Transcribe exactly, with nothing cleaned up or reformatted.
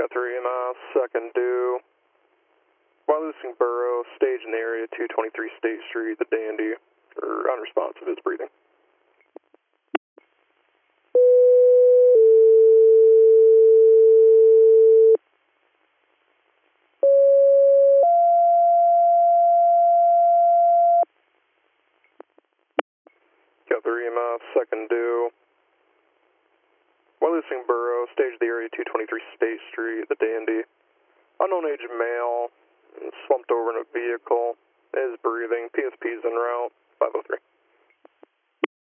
Got three E M S, second due. Wyalusing Burrow, stage in the area, two twenty-three State Street, the Dandy, or unresponsive is breathing. Got three E M S, second due. Wyalusing Burrow, stage of the area, two twenty-three State Street, the Dandy. Unknown age male, slumped over in a vehicle, is breathing, P S P's en route, five oh three.